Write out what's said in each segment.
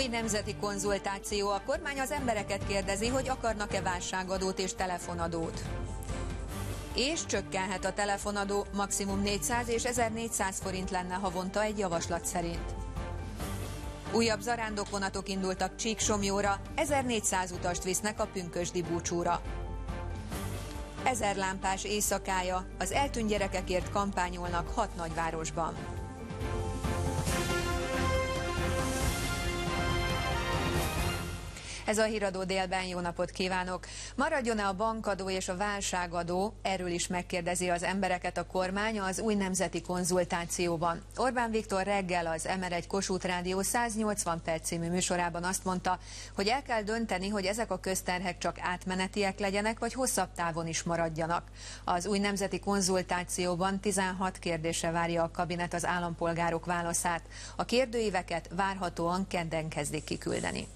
Új nemzeti konzultáció. A kormány az embereket kérdezi, hogy akarnak-e válságadót és telefonadót. És csökkenhet a telefonadó, maximum 400 és 1400 forint lenne havonta egy javaslat szerint. Újabb zarándokvonatok indultak Csíksomlyóra, 1400 utast visznek a pünkösdi búcsúra. 1000 lámpás éjszakája, az eltűnt gyerekekért kampányolnak 6 nagyvárosban. Ez a Híradó délben, jó napot kívánok! Maradjon-e a bankadó és a válságadó? Erről is megkérdezi az embereket a kormány az új nemzeti konzultációban. Orbán Viktor reggel az M1 Kossuth Rádió 180 perc című műsorában azt mondta, hogy el kell dönteni, hogy ezek a közterhek csak átmenetiek legyenek, vagy hosszabb távon is maradjanak. Az új nemzeti konzultációban 16 kérdésre várja a kabinet az állampolgárok válaszát. A kérdőíveket várhatóan kedden kezdik kiküldeni.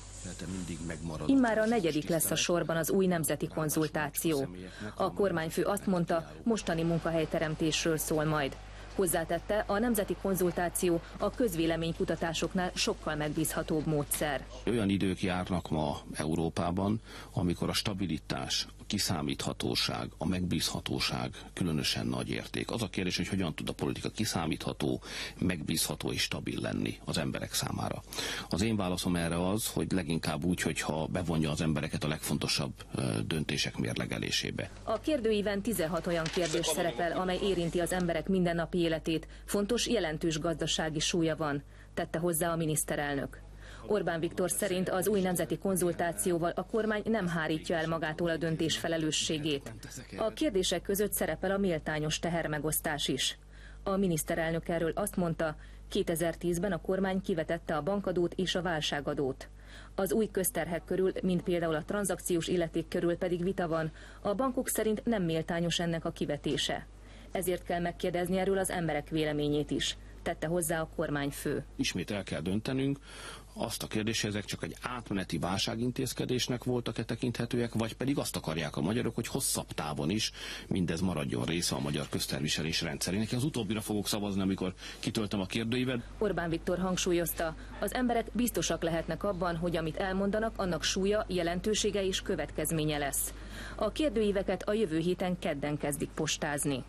Immár a 4. lesz a sorban az új nemzeti konzultáció. A kormányfő azt mondta, mostani munkahelyteremtésről szól majd. Hozzátette, a nemzeti konzultáció a közvéleménykutatásoknál sokkal megbízhatóbb módszer. Olyan idők járnak ma Európában, amikor a stabilitás, a kiszámíthatóság, a megbízhatóság különösen nagy érték. Az a kérdés, hogy hogyan tud a politika kiszámítható, megbízható és stabil lenni az emberek számára. Az én válaszom erre az, hogy leginkább úgy, hogyha bevonja az embereket a legfontosabb döntések mérlegelésébe. A kérdőíven 16 olyan kérdés szerepel, amely érinti az emberek mindennapi életét. Fontos, jelentős gazdasági súlya van, tette hozzá a miniszterelnök. Orbán Viktor szerint az új nemzeti konzultációval a kormány nem hárítja el magától a döntés felelősségét. A kérdések között szerepel a méltányos tehermegosztás is. A miniszterelnök erről azt mondta, 2010-ben a kormány kivetette a bankadót és a válságadót. Az új közterhek körül, mint például a tranzakciós illeték körül pedig vita van, a bankok szerint nem méltányos ennek a kivetése. Ezért kell megkérdezni erről az emberek véleményét is, tette hozzá a kormányfő. Ismét el kell döntenünk azt a kérdést, hogy ezek csak egy átmeneti válságintézkedésnek voltak-e tekinthetőek, vagy pedig azt akarják a magyarok, hogy hosszabb távon is mindez maradjon része a magyar közterviselés rendszerének. Az utóbbira fogok szavazni, amikor kitöltöm a kérdőívet. Orbán Viktor hangsúlyozta, az emberek biztosak lehetnek abban, hogy amit elmondanak, annak súlya, jelentősége és következménye lesz. A kérdőíveket a jövő héten kedden kezdik postázni.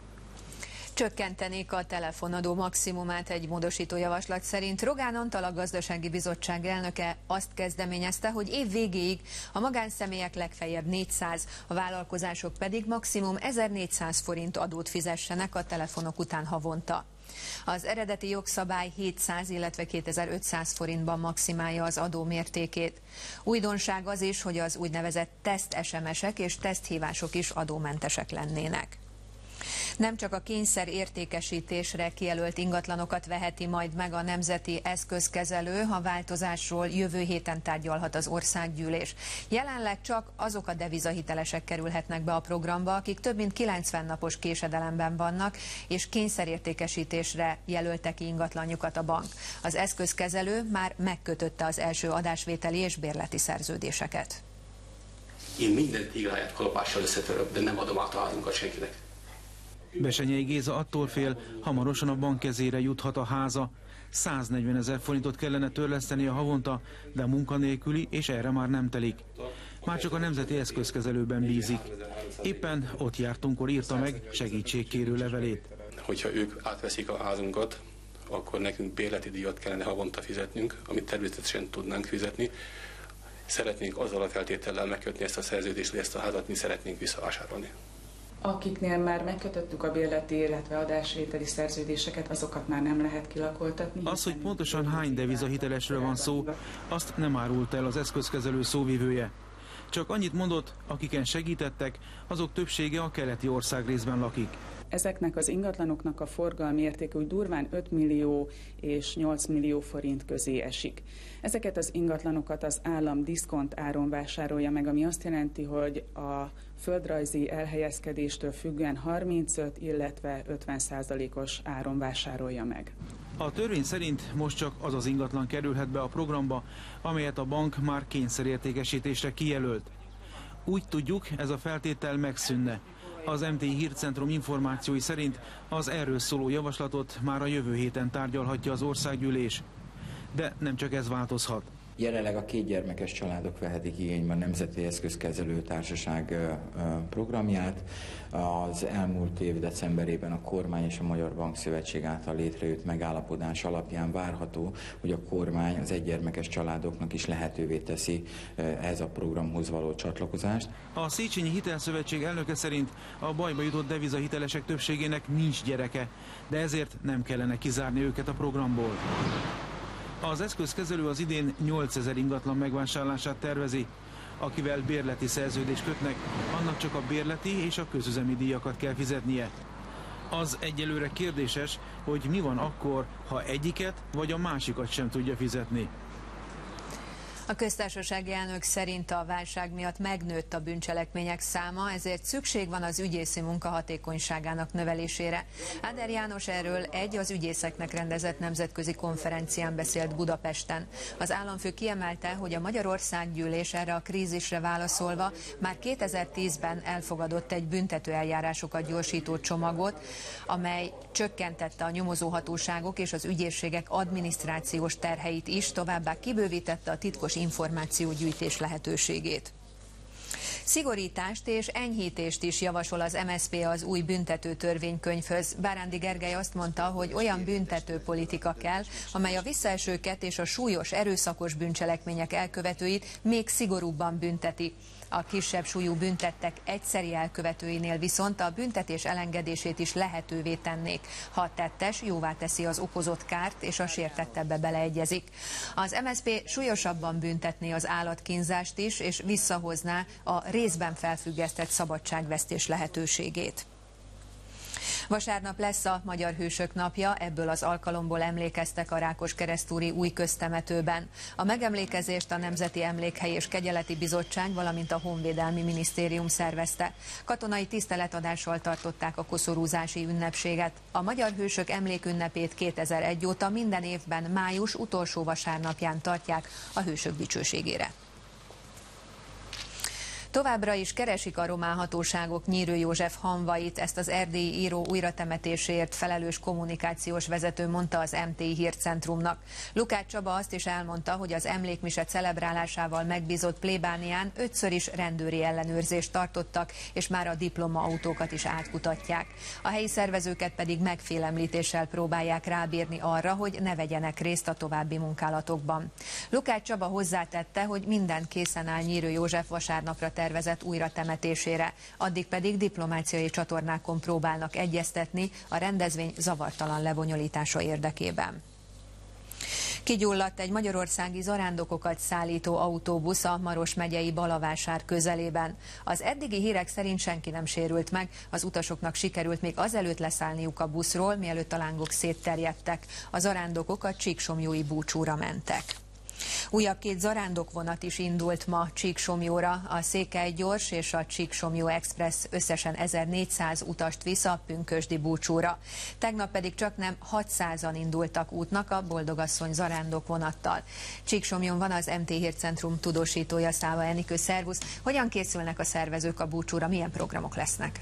Csökkentenék a telefonadó maximumát egy módosító javaslat szerint. Rogán Antal, a Gazdasági Bizottság elnöke azt kezdeményezte, hogy év végéig a magánszemélyek legfeljebb 400, a vállalkozások pedig maximum 1400 forint adót fizessenek a telefonok után havonta. Az eredeti jogszabály 700, illetve 2500 forintban maximálja az adó mértékét. Újdonság az is, hogy az úgynevezett teszt SMS-ek és teszthívások is adómentesek lennének. Nem csak a kényszer értékesítésre kijelölt ingatlanokat veheti majd meg a Nemzeti Eszközkezelő, a változásról jövő héten tárgyalhat az országgyűlés. Jelenleg csak azok a devizahitelesek kerülhetnek be a programba, akik több mint 90 napos késedelemben vannak, és kényszerértékesítésre jelölte ki ingatlanjukat a bank. Az eszközkezelő már megkötötte az első adásvételi és bérleti szerződéseket. Én minden tégláját kalapással összetörök, de nem adom át a házunkat senkinek. Besenyei Géza attól fél, hamarosan a bank kezére juthat a háza. 140 000 forintot kellene törleszteni a havonta, de munkanélküli, és erre már nem telik. Már csak a Nemzeti Eszközkezelőben bízik. Éppen ott jártunkkor írta meg segítségkérő levelét. Hogyha ők átveszik a házunkat, akkor nekünk bérleti díjat kellene havonta fizetnünk, amit természetesen tudnánk fizetni. Szeretnénk azzal a feltétellel megkötni ezt a szerződést, hogy ezt a házat mi szeretnénk visszavásárolni. Akiknél már megkötöttük a bérleti, illetve adásvételi szerződéseket, azokat már nem lehet kilakoltatni. Az, hogy pontosan hány devizahitelesről van szó, azt nem árult el az eszközkezelő szóvivője. Csak annyit mondott, akiken segítettek, azok többsége a keleti országrészben lakik. Ezeknek az ingatlanoknak a forgalmi értéke úgy durván 5 millió és 8 millió forint közé esik. Ezeket az ingatlanokat az állam diszkont áron vásárolja meg, ami azt jelenti, hogy a földrajzi elhelyezkedéstől függően 35, illetve 50%-os áron vásárolja meg. A törvény szerint most csak az az ingatlan kerülhet be a programba, amelyet a bank már kényszerértékesítésre kijelölt. Úgy tudjuk, ez a feltétel megszűnne. Az MTI Hírcentrum információi szerint az erről szóló javaslatot már a jövő héten tárgyalhatja az országgyűlés. de nem csak ez változhat. Jelenleg a kétgyermekes családok vehetik igénybe a Nemzeti Eszközkezelő Társaság programját. Az elmúlt év decemberében a kormány és a Magyar Bankszövetség által létrejött megállapodás alapján várható, hogy a kormány az egygyermekes családoknak is lehetővé teszi ehhez a programhoz való csatlakozást. A Széchenyi Hitelszövetség elnöke szerint a bajba jutott devizahitelesek többségének nincs gyereke, de ezért nem kellene kizárni őket a programból. Az eszközkezelő az idén 8000 ingatlan megvásárlását tervezi. Akivel bérleti szerződést kötnek, annak csak a bérleti és a közüzemi díjakat kell fizetnie. Az egyelőre kérdéses, hogy mi van akkor, ha egyiket vagy a másikat sem tudja fizetni. A köztársasági elnök szerint a válság miatt megnőtt a bűncselekmények száma, ezért szükség van az ügyészi munka hatékonyságának növelésére. Áder János erről az ügyészeknek rendezett nemzetközi konferencián beszélt Budapesten. Az államfő kiemelte, hogy a Magyarországgyűlés erre a krízisre válaszolva már 2010-ben elfogadott egy büntetőeljárásokat gyorsító csomagot, amely csökkentette a nyomozóhatóságok és az ügyészségek adminisztrációs terheit is, továbbá kibővítette a titkos információgyűjtés lehetőségét. Szigorítást és enyhítést is javasol az MSZP az új büntető törvénykönyvhöz. Bárándi Gergely azt mondta, hogy olyan büntetőpolitika kell, amely a visszaesőket és a súlyos erőszakos bűncselekmények elkövetőit még szigorúbban bünteti. A kisebb súlyú büntettek egyszeri elkövetőinél viszont a büntetés elengedését is lehetővé tennék, ha a tettes jóvá teszi az okozott kárt és a sértett ebbe beleegyezik. Az MSZP súlyosabban büntetné az állatkínzást is, és visszahozná a részben felfüggesztett szabadságvesztés lehetőségét. Vasárnap lesz a Magyar Hősök napja, ebből az alkalomból emlékeztek a Rákoskeresztúri új köztemetőben. A megemlékezést a Nemzeti Emlékhely és Kegyeleti Bizottság, valamint a Honvédelmi Minisztérium szervezte. Katonai tiszteletadással tartották a koszorúzási ünnepséget. A Magyar Hősök emlékünnepét 2001 óta minden évben május utolsó vasárnapján tartják a hősök dicsőségére. Továbbra is keresik a román hatóságok Nyírő József hamvait, ezt az erdélyi író újratemetéséért felelős kommunikációs vezető mondta az MTI Hírcentrumnak. Lukács Csaba azt is elmondta, hogy az emlékmise celebrálásával megbízott plébánián 5-ször is rendőri ellenőrzést tartottak, és már a diplomaautókat is átkutatják. A helyi szervezőket pedig megfélemlítéssel próbálják rábírni arra, hogy ne vegyenek részt a további munkálatokban. Lukács Csaba hozzátette, hogy minden készen áll Nyírő József vasárnapra tervezett újratemetésére, addig pedig diplomáciai csatornákon próbálnak egyeztetni a rendezvény zavartalan lebonyolítása érdekében. Kigyulladt egy magyarországi zarándokokat szállító autóbusz a Maros megyei Balavásár közelében. Az eddigi hírek szerint senki nem sérült meg, az utasoknak sikerült még azelőtt leszállniuk a buszról, mielőtt a lángok szétterjedtek. A zarándokok a Csíksomlyói búcsúra mentek. Újabb 2 zarándokvonat is indult ma Csíksomlyóra, a Székely Gyors és a Csíksomlyó Express összesen 1400 utast visz a pünkösdi búcsúra. Tegnap pedig csaknem 600-an indultak útnak a Boldogasszony zarándokvonattal. Csíksomlyon van az MT Hírcentrum tudósítója, Száva Enikő, szervusz! Hogyan készülnek a szervezők a búcsúra, milyen programok lesznek?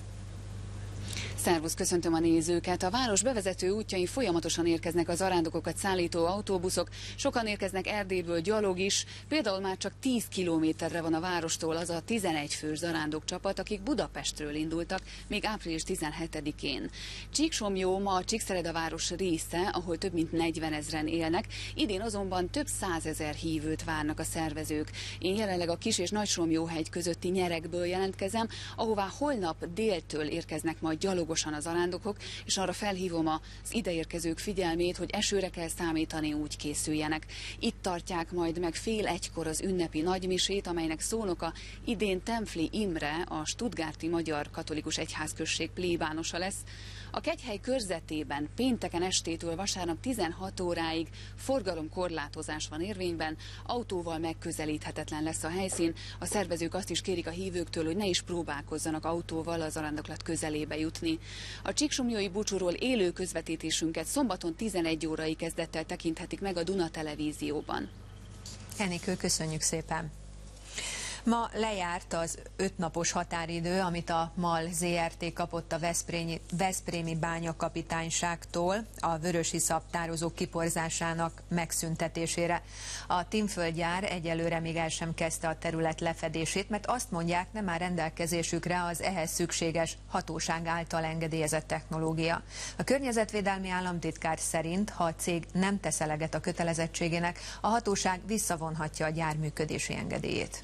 Szervusz, köszöntöm a nézőket! A város bevezető útjain folyamatosan érkeznek az zarándokokat szállító autóbuszok, sokan érkeznek Erdélyből gyalog is, például már csak 10 kilométerre van a várostól az a 11 fős zarándokcsapat, akik Budapestről indultak, még április 17-én. Csíksomlyó ma a Csíkszereda város része, ahol több mint 40 000-en élnek, idén azonban több 100 000 hívőt várnak a szervezők. Én jelenleg a Kis- és Nagysomlyóhegy közötti nyerekből jelentkezem, ahová holnap déltől érkeznek majd gyalog az zarándokok, és arra felhívom az ideérkezők figyelmét, hogy esőre kell számítani, úgy készüljenek. Itt tartják majd meg 12:30 az ünnepi nagymisét, amelynek szónoka idén Templi Imre, a Stuttgarti Magyar Katolikus Egyházközség plébánosa lesz. A Kegyhely körzetében pénteken estétől vasárnap 16 óráig forgalomkorlátozás van érvényben, autóval megközelíthetetlen lesz a helyszín. A szervezők azt is kérik a hívőktől, hogy ne is próbálkozzanak autóval az zarándoklat közelébe jutni. A csíksomlyói búcsúról élő közvetítésünket szombaton 11 órai kezdettel tekinthetik meg a Duna Televízióban. Enikő, köszönjük szépen! Ma lejárt az 5 napos határidő, amit a MAL ZRT kapott a veszprémi bányakapitányságtól a vörösiszap tározók kiporzásának megszüntetésére. A Tinföldgyár egyelőre még el sem kezdte a terület lefedését, mert azt mondják, nem áll rendelkezésükre az ehhez szükséges hatóság által engedélyezett technológia. A környezetvédelmi államtitkár szerint, ha a cég nem tesz eleget a kötelezettségének, a hatóság visszavonhatja a gyár működési engedélyét.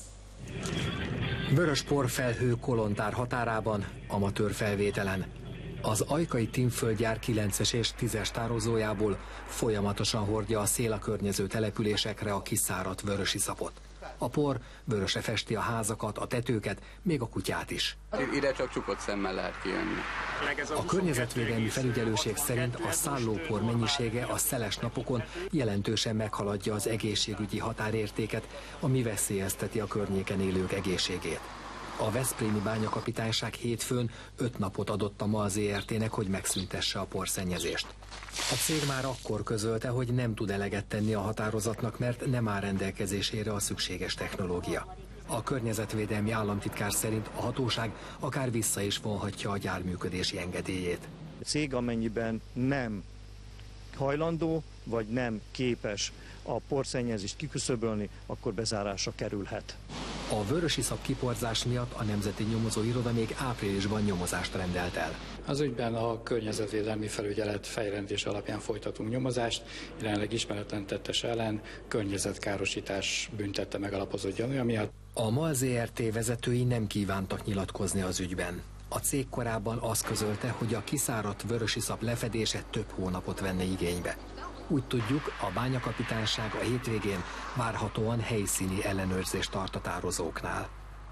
Vörös porfelhő Kolontár határában, amatőr felvételen. Az ajkai Tinföldgyár 9-es és 10-es tározójából folyamatosan hordja a szél a környező településekre a kiszáradt vörösiszapot. A por vörösre festi a házakat, a tetőket, még a kutyát is. Ide csak csukott szemmel lehet kijönni. A környezetvédelmi felügyelőség szerint a szállópor mennyisége a szeles napokon jelentősen meghaladja az egészségügyi határértéket, ami veszélyezteti a környéken élők egészségét. A veszprémi bányakapitányság hétfőn 5 napot adott a MAL ZRT-nek, hogy megszüntesse a porszennyezést. A cég már akkor közölte, hogy nem tud eleget tenni a határozatnak, mert nem áll rendelkezésére a szükséges technológia. A környezetvédelmi államtitkár szerint a hatóság akár vissza is vonhatja a gyár működési engedélyét. A cég amennyiben nem hajlandó, vagy nem képes a porszennyezést kiküszöbölni, akkor bezárásra kerülhet. A vörösiszap kiporzás miatt a Nemzeti Nyomozóiroda még áprilisban nyomozást rendelt el. Az ügyben a környezetvédelmi felügyelet fejjelentés alapján folytatunk nyomozást, jelenleg ismeretlen tettes ellen környezetkárosítás büntette megalapozott gyanúja miatt. A MAL ZRT vezetői nem kívántak nyilatkozni az ügyben. A cég korábban azt közölte, hogy a kiszáradt vörösiszap lefedése több hónapot venne igénybe. Úgy tudjuk, a bányakapitányság a hétvégén várhatóan helyszíni ellenőrzést tart a tározóknál.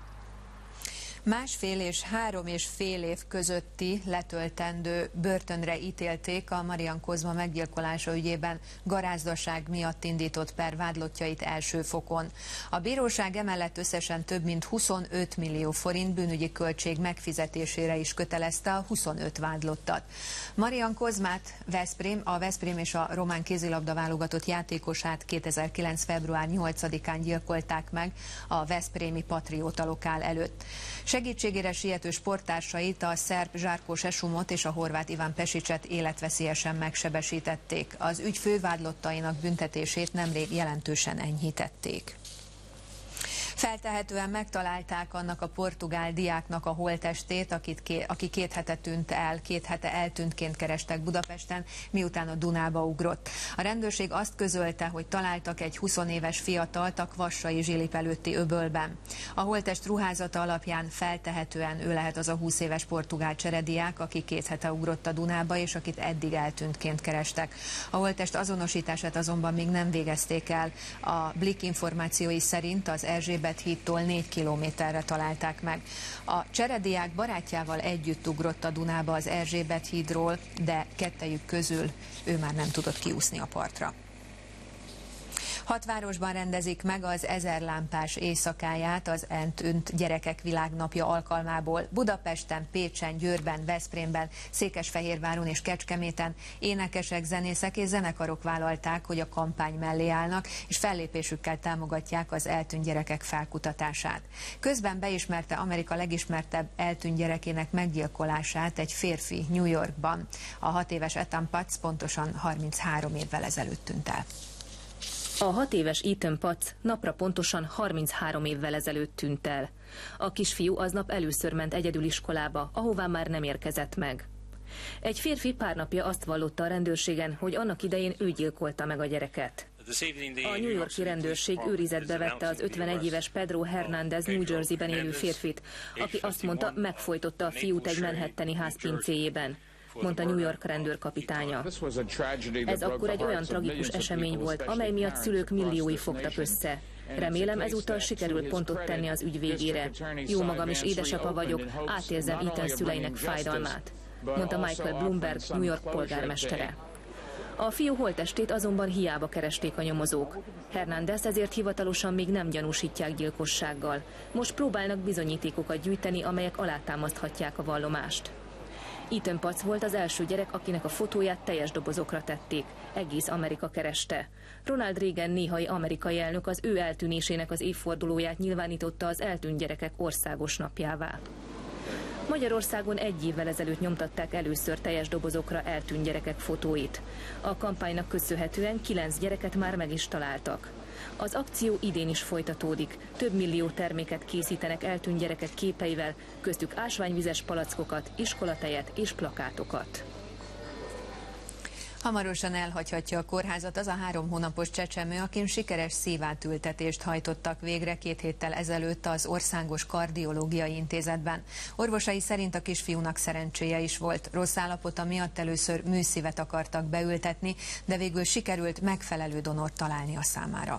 1,5 és 3,5 év közötti letöltendő börtönre ítélték a Marian Kozma meggyilkolása ügyében garázdaság miatt indított per vádlottjait első fokon. A bíróság emellett összesen több mint 25 millió forint bűnügyi költség megfizetésére is kötelezte a 25 vádlottat. Marian Kozmát a Veszprém és a román kézilabda válogatott játékosát 2009. február 8-án gyilkolták meg a veszprémi Patrióta lokál előtt. Segítségére siető sporttársait, a szerb Zsárkó Sesumot és a horvát Iván Pesicset életveszélyesen megsebesítették. Az ügy fővádlottainak büntetését nemrég jelentősen enyhítették. Feltehetően megtalálták annak a portugál diáknak a holttestét, aki 2 hete tűnt el, 2 hete eltűntként kerestek Budapesten, miután a Dunába ugrott. A rendőrség azt közölte, hogy találtak egy 20 éves fiatalt a Kvassai Zsilip előtti öbölben. A holttest ruházata alapján feltehetően ő lehet az a 20 éves portugál cserediák, aki 2 hete ugrott a Dunába, és akit eddig eltűntként kerestek. A holttest azonosítását azonban még nem végezték el. A Blik információi szerint az Erzsébet hídtól 4 kilométerre találták meg. A cserediák barátjával együtt ugrott a Dunába az Erzsébet hídról, de kettejük közül ő már nem tudott kiúszni a partra. 6 városban rendezik meg az 1000 lámpás éjszakáját az eltűnt gyerekek világnapja alkalmából. Budapesten, Pécsen, Győrben, Veszprémben, Székesfehérváron és Kecskeméten énekesek, zenészek és zenekarok vállalták, hogy a kampány mellé állnak, és fellépésükkel támogatják az eltűnt gyerekek felkutatását. Közben beismerte Amerika legismertebb eltűnt gyerekének meggyilkolását egy férfi New Yorkban. A 6 éves Ethan Patz pontosan 33 évvel ezelőtt tűnt el. A 6 éves Ethan Patz napra pontosan 33 évvel ezelőtt tűnt el. A kisfiú aznap először ment egyedül iskolába, ahová már nem érkezett meg. Egy férfi pár napja azt vallotta a rendőrségen, hogy annak idején ő gyilkolta meg a gyereket. A New York-i rendőrség őrizetbe vette az 51 éves Pedro Hernández New Jersey-ben élő férfit, aki azt mondta, megfojtotta a fiút egy manhattani ház pincéjében, mondta New York rendőrkapitánya. Ez akkor egy olyan tragikus esemény volt, amely miatt szülők milliói fogtak össze. Remélem, ezúttal sikerül pontot tenni az ügy végére. Jó magam is édesapa vagyok, átérzem Ethan szüleinek fájdalmát, mondta Michael Bloomberg, New York polgármestere. A fiú holttestét azonban hiába keresték a nyomozók. Hernández ezért hivatalosan még nem gyanúsítják gyilkossággal. Most próbálnak bizonyítékokat gyűjteni, amelyek alátámaszthatják a vallomást. Ethan Patz volt az első gyerek, akinek a fotóját teljes dobozokra tették. Egész Amerika kereste. Ronald Reagan néhai amerikai elnök az ő eltűnésének az évfordulóját nyilvánította az eltűnt gyerekek országos napjává. Magyarországon 1 évvel ezelőtt nyomtatták először teljes dobozokra eltűnt gyerekek fotóit. A kampánynak köszönhetően 9 gyereket már meg is találtak. Az akció idén is folytatódik. Több millió terméket készítenek eltűnt gyerekek képeivel, köztük ásványvizes palackokat, iskolatejet és plakátokat. Hamarosan elhagyhatja a kórházat az a 3 hónapos csecsemő, akin sikeres szívátültetést hajtottak végre 2 héttel ezelőtt az Országos Kardiológiai Intézetben. Orvosai szerint a kisfiúnak szerencséje is volt. Rossz állapota miatt először műszívet akartak beültetni, de végül sikerült megfelelő donort találni a számára.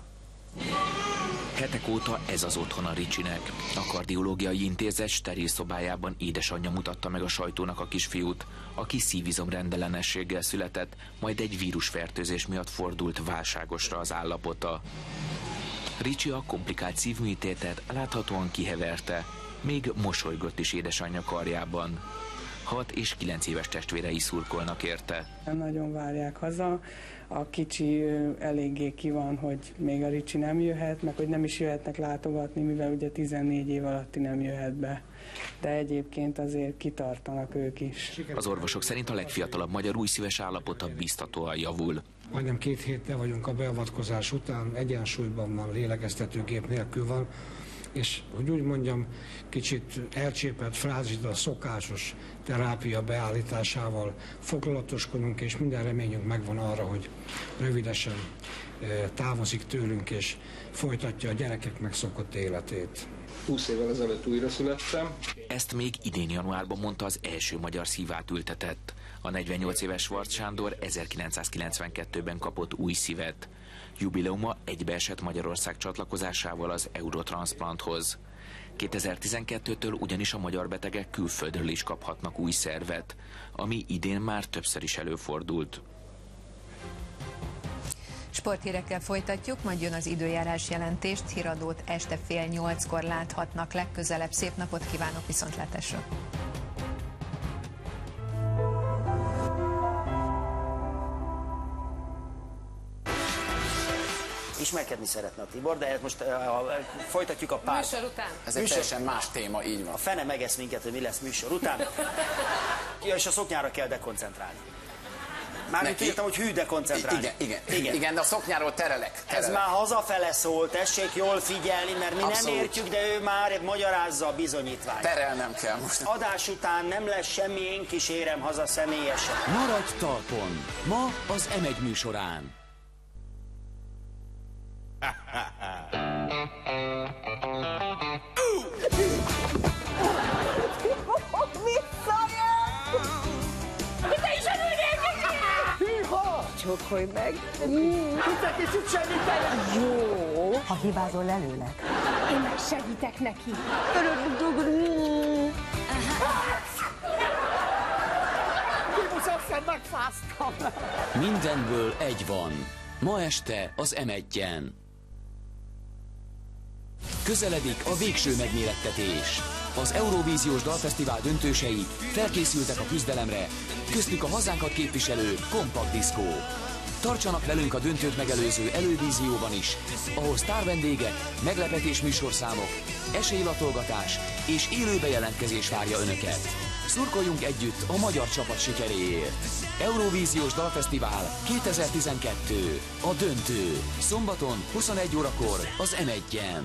Hetek óta ez az otthona Ricsinek. A Kardiológiai Intézet steril szobájában édesanyja mutatta meg a sajtónak a kisfiút, aki szívizomrendellenességgel született, majd egy vírusfertőzés miatt fordult válságosra az állapota. Ricsi a komplikált szívműtétet láthatóan kiheverte, még mosolygott is édesanyja karjában. 6 és 9 éves testvérei szurkolnak érte. Nagyon várják haza. A kicsi eléggé ki van, hogy még a Ricsi nem jöhet, meg hogy nem is jöhetnek látogatni, mivel ugye 14 év alatti nem jöhet be. De egyébként azért kitartanak ők is. Az orvosok szerint a legfiatalabb magyar újszíves állapota biztatóan javul. Majdnem 2 héttel vagyunk a beavatkozás után, egyensúlyban van, lélegeztetőgép nélkül van, és hogy úgy mondjam, kicsit elcsépelt frázis, de a szokásos terápia beállításával foglalatoskodunk, és minden reményünk megvan arra, hogy rövidesen távozik tőlünk, és folytatja a gyerekek megszokott életét. 20 évvel ezelőtt újra születtem. Ezt még idén januárban mondta az első magyar szívátültetett. A 48 éves Schwarz Sándor 1992-ben kapott új szívet. Jubileuma egybeesett Magyarország csatlakozásával az Eurotranszplanthoz. 2012-től ugyanis a magyar betegek külföldről is kaphatnak új szervet, ami idén már többször is előfordult. Sporthírekkel folytatjuk, majd jön az időjárás jelentést, híradót este 7:30-kor láthatnak legközelebb. Szép napot kívánok, viszontlátásra! Ismerkedni szeretne a Tibor, de most folytatjuk a párt. Műsor után. Ez egy teljesen más téma, így van. A fene megesz minket, hogy mi lesz műsor után. Ja, és a szoknyára kell dekoncentrálni. Mármint írtam, hogy hű dekoncentrálni. Igen, de a szoknyáról terelek. Ez már hazafele szól, tessék jól figyelni, mert mi Abszolút. nem értjük, de ő már magyarázza a bizonyítványt. Terelnem kell most. Adás után nem lesz semmi, én kísérem haza személyesen. Maradj talpon! Ma az M1 műsorán. Csókolj meg! Tudsz egy kicsit segíteni? Jó! Ha hibázol, lelőlek. Én meg segítek neki. Kibusz, aztán megfáztam. Mindenből egy van. Ma este az M1-en. Közeledik a végső megmérettetés. Az Eurovíziós Dalfesztivál döntősei felkészültek a küzdelemre, köztük a hazánkat képviselő Kompakt Diszkó. Tartsanak velünk a döntőt megelőző elővízióban is, ahol sztárvendégek, meglepetés műsorszámok, esélylatolgatás és élő bejelentkezés várja Önöket. Szurkoljunk együtt a magyar csapat sikeréért. Eurovíziós Dalfesztivál 2012. A döntő. Szombaton 21 órakor az M1-en.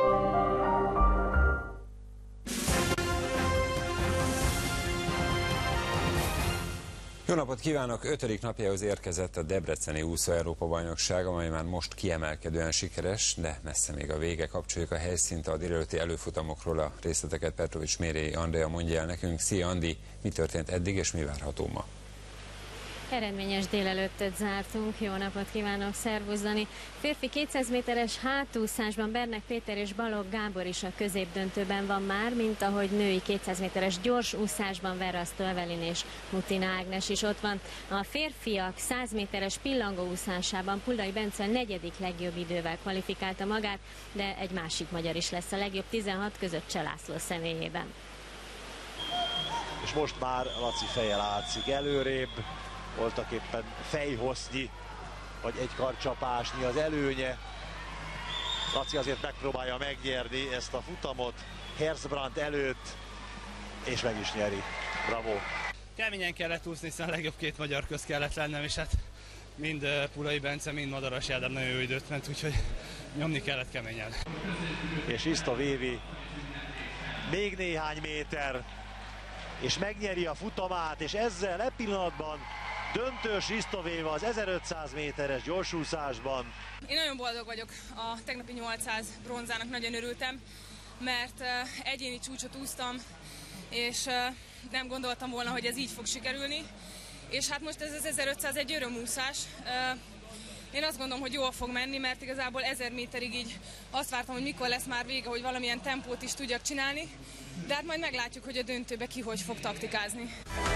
Jó napot kívánok! 5. napjához érkezett a debreceni úszó Európa-bajnokság, amely már most kiemelkedően sikeres, de messze még a vége. Kapcsoljuk a helyszínt, a délelőtti előfutamokról a részleteket Petrovics Mérei Andrea mondja el nekünk. Szia Andi, mi történt eddig és mi várható ma? Eredményes délelőttet zártunk, jó napot kívánok, szervusz Dani! Férfi 200 méteres hátúszásban Bernek Péter és Balogh Gábor is a középdöntőben van már, mint ahogy női 200 méteres gyors úszásban Verasztó Evelin és Mutina Ágnes is ott van. A férfiak 100 méteres pillangóúszásában Puldai Bence a 4. legjobb idővel kvalifikálta magát, de egy másik magyar is lesz a legjobb 16 között, Cseh László személyében. és most már Laci feje látszik előrébb, voltak éppen fejhossznyi, vagy egy karcsapásnyi az előnye. Laci azért megpróbálja megnyerni ezt a futamot Herzbrandt előtt, és meg is nyeri. Bravo! Keményen kellett úszni, hiszen a legjobb két magyar köz kellett lennem, és hát mind Pulai Bence, mind Madaras Ádám nagyon jó időt ment, úgyhogy nyomni kellett keményen. És Isto Vévi még néhány méter, és megnyeri a futamát, és ezzel e pillanatban döntős Isto Véva az 1500 méteres gyorsúszásban. Én nagyon boldog vagyok, a tegnapi 800 bronzának nagyon örültem, mert egyéni csúcsot úsztam, és nem gondoltam volna, hogy ez így fog sikerülni. És hát most ez az 1500 egy örömúszás. Én azt gondolom, hogy jól fog menni, mert igazából 1000 méterig így azt vártam, hogy mikor lesz már vége, hogy valamilyen tempót is tudjak csinálni. De hát majd meglátjuk, hogy a döntőbe ki hogy fog taktikázni.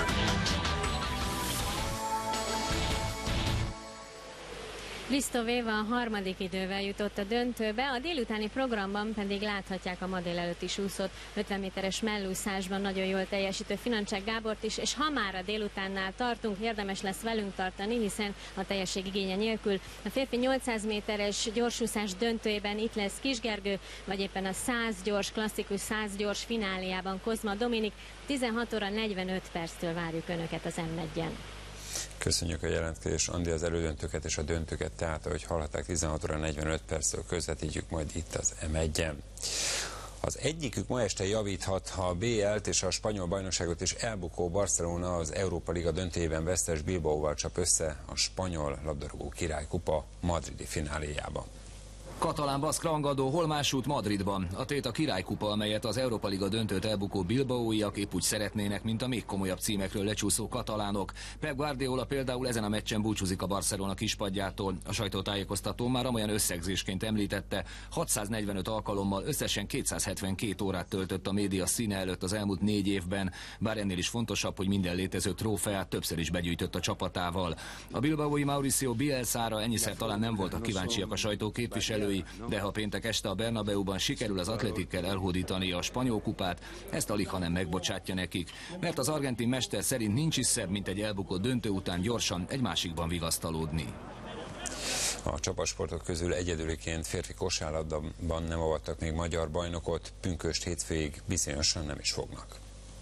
Isto Véva a harmadik idővel jutott a döntőbe, a délutáni programban pedig láthatják a ma délelőtt is úszott 50 méteres mellúszásban nagyon jól teljesítő Financsák Gábort is, és ha már a délutánnál tartunk, érdemes lesz velünk tartani, hiszen a teljesség igénye nélkül a férfi 800 méteres gyorsúszás döntőjében itt lesz Kis Gergő, vagy éppen a 100 gyors, klasszikus 100 gyors fináléjában Kozma Dominik. 16 óra 45 perctől várjuk Önöket az M1-en. Köszönjük a jelentkezést, Andi, az elődöntőket és a döntőket, tehát ahogy hallhatták, 16 óra 45 perctől közvetítjük majd itt az M1-en. Az egyikük ma este javíthat, ha a BL-t és a spanyol bajnokságot is elbukó Barcelona az Európa Liga döntőjében vesztes Bilbaóval csap össze a spanyol labdarúgó királykupa madridi fináléjában. Katalán-baszk rangadó hol másút Madridban. A tét a királykupa, amelyet az Európa Liga döntőt elbukó bilbaóiak épp úgy szeretnének, mint a még komolyabb címekről lecsúszó katalánok. Pep Guardiola például ezen a meccsen búcsúzik a Barcelona kispadjától. A sajtótájékoztató már amolyan összegzésként említette, 645 alkalommal összesen 272 órát töltött a média színe előtt az elmúlt 4 évben, bár ennél is fontosabb, hogy minden létező trófeát többször is begyűjtött a csapatával. A bilbaói Mauricio Bielsára ennyiszer talán nem voltak kíváncsiak a sajtó képviselői, de ha péntek este a Bernabeuban sikerül az Atletikkel elhódítani a spanyol kupát, ezt alig, hanem megbocsátja nekik, mert az argentin mester szerint nincs is szebb, mint egy elbukott döntő után gyorsan egy másikban vigasztalódni. A csapatsportok közül egyedüliként férfi kosárlabdában nem avattak még magyar bajnokot, pünkösd hétfőig bizonyosan nem is fognak.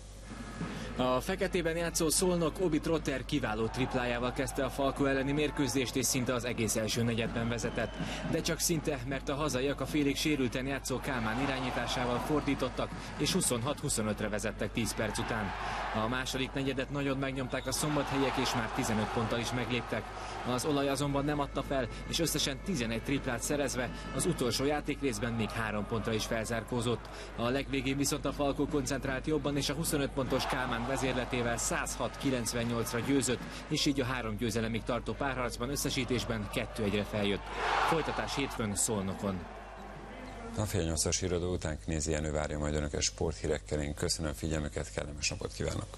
A feketében játszó Szolnok Obi Trotter kiváló triplájával kezdte a Falko elleni mérkőzést, és szinte az egész első negyedben vezetett. De csak szinte, mert a hazaiak a félig sérülten játszó Kálmán irányításával fordítottak, és 26-25-re vezettek 10 perc után. A második negyedet nagyon megnyomták a szombathelyek, és már 15 ponttal is megléptek. Az Olaj azonban nem adta fel, és összesen 11 triplát szerezve az utolsó játékrészben még 3 pontra is felzárkózott. A legvégén viszont a Falko koncentrált jobban, és a 25 pontos Kálmán vezérletével 106-98-ra győzött, és így a 3 győzelemig tartó párharcban összesítésben 2-1-re feljött. Folytatás hétfőn Szolnokon. A fél 8-as híradó után Knézi Jenő várja majd Önöket sporthírekkel. Én köszönöm figyelmüket, kellemes napot kívánok!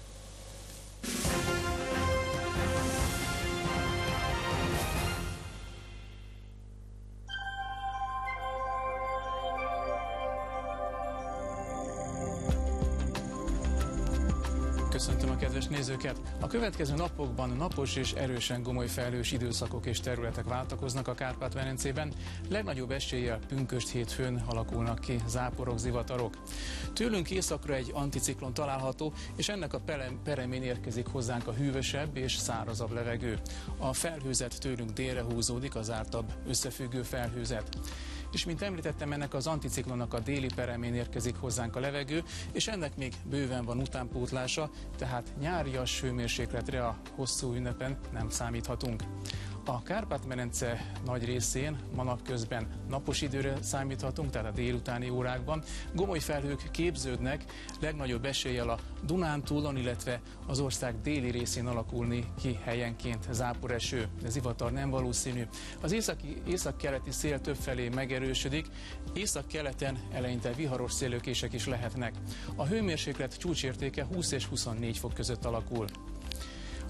Köszöntöm a kedves nézőket! A következő napokban napos és erősen gomoly felhős időszakok és területek váltakoznak a Kárpát-medencében. Legnagyobb eséllyel pünkösd hétfőn alakulnak ki záporok, zivatarok. Tőlünk északra egy anticiklon található, és ennek a peremén érkezik hozzánk a hűvösebb és szárazabb levegő. A felhőzet tőlünk délre húzódik, az ártabb összefüggő felhőzet. És mint említettem, ennek az anticiklonnak a déli peremén érkezik hozzánk a levegő, és ennek még bőven van utánpótlása, tehát nyárias hőmérsékletre a hosszú ünnepen nem számíthatunk. A Kárpát-medence nagy részén ma napközben napos időre számíthatunk, tehát a délutáni órákban. Gomoly felhők képződnek, legnagyobb eséllyel a Dunántúlon, illetve az ország déli részén alakulni ki helyenként záporeső, de zivatar nem valószínű. Az északkeleti szél többfelé megerősödik, északkeleten eleinte viharos szélőkések is lehetnek. A hőmérséklet csúcsértéke 20 és 24 fok között alakul.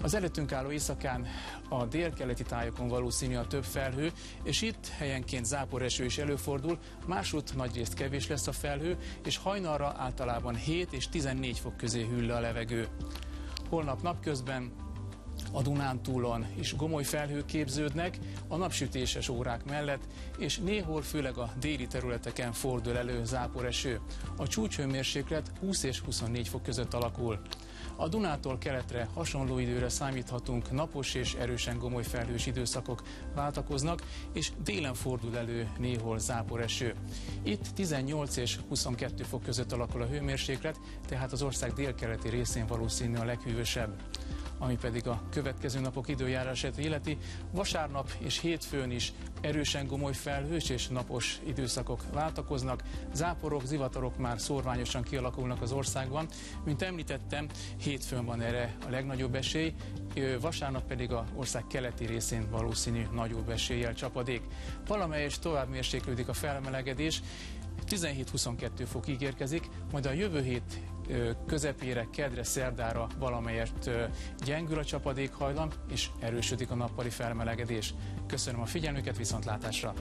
Az előttünk álló éjszakán a délkeleti tájokon valószínű a több felhő, és itt helyenként záporeső is előfordul, másút nagyrészt kevés lesz a felhő, és hajnalra általában 7 és 14 fok közé hűl le a levegő. Holnap napközben a Dunántúlon is gomoly felhők képződnek a napsütéses órák mellett, és néhol, főleg a déli területeken fordul elő záporeső. A csúcshőmérséklet 20 és 24 fok között alakul. A Dunától keletre hasonló időre számíthatunk, napos és erősen gomoly felhős időszakok váltakoznak, és délen fordul elő néhol záporeső. Itt 18 és 22 fok között alakul a hőmérséklet, tehát az ország délkeleti részén valószínű a leghűvösebb. Ami pedig a következő napok időjárását illeti, vasárnap és hétfőn is erősen gomoly felhős és napos időszakok váltakoznak, záporok, zivatarok már szórványosan kialakulnak az országban. Mint említettem, hétfőn van erre a legnagyobb esély, vasárnap pedig az ország keleti részén valószínű nagyobb eséllyel csapadék. Valamelyest tovább mérséklődik a felmelegedés, 17-22 fokig érkezik, majd a jövő hét közepére, kedre, szerdára valamelyest gyengül a csapadékhajlam, és erősödik a nappali felmelegedés. Köszönöm a figyelmüket, viszontlátásra!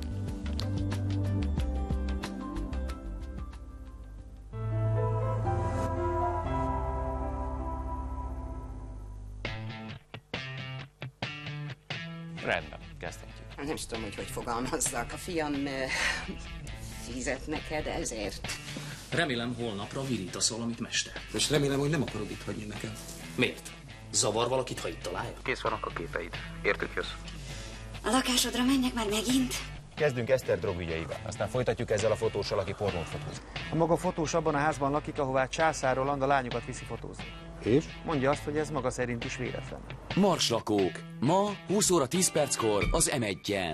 Rendben, kezdhetjük. Nem is tudom, hogy fogalmazzak. A fiam fizet neked ezért. Remélem holnapra virítasz valamit, mester. És remélem, hogy nem akarod itt hagyni nekem. Miért? Zavar valakit, ha itt találja? Kész vannak a képeid. Értük, jössz. A lakásodra menjek már megint? Kezdünk Eszter drogügyeivel, aztán folytatjuk ezzel a fotóssal, aki pornót fotóz. A maga fotós abban a házban lakik, ahová Császár Roland a lányokat viszi fotózni. És? Mondja azt, hogy ez maga szerint is véletlen. Marslakók. Ma 20 óra 10 perckor az M1-en.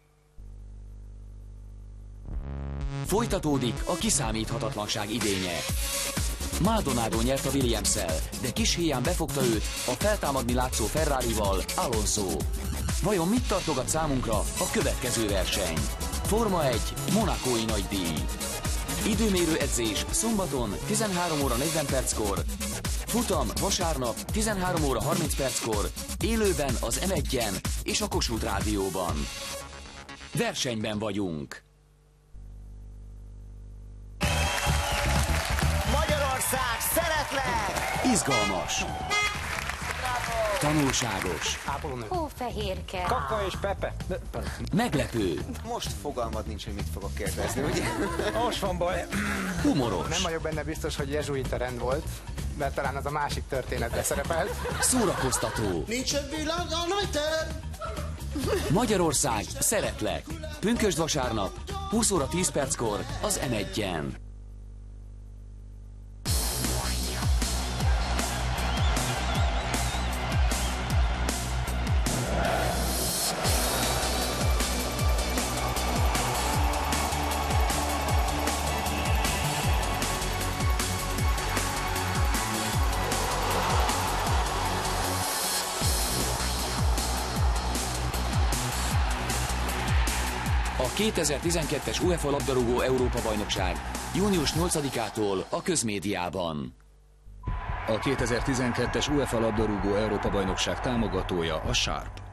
Folytatódik a kiszámíthatatlanság idénye. Maldonado nyert a Williams-szel, de kis héján befogta őt a feltámadni látszó Ferrarival Alonso. Vajon mit tartogat számunkra a következő verseny? Forma 1, monakói nagydíj. Időmérő edzés szombaton 13 óra 40 perckor, futam vasárnap 13 óra 30 perckor, élőben az M1-en és a Kossuth Rádióban. Versenyben vagyunk. Magyarország, szeretlek! Izgalmas. Tanulságos. Hófehérke. Kaka és Pepe. Meglepő. Most fogalmad nincs, hogy mit fogok kérdezni, ugye? Most van baj. Humoros. Nem vagyok benne biztos, hogy jezsuita rend volt, mert talán az a másik történetben szerepelt. Szórakoztató. Nincs egy világ a Neuter! Magyarország, szeretlek. Pünkösd vasárnap, 20 óra 10 perckor az M1-en. A 2012-es UEFA labdarúgó Európa-bajnokság június 8-ától a közmédiában. A 2012-es UEFA labdarúgó Európa-bajnokság támogatója a Sharp.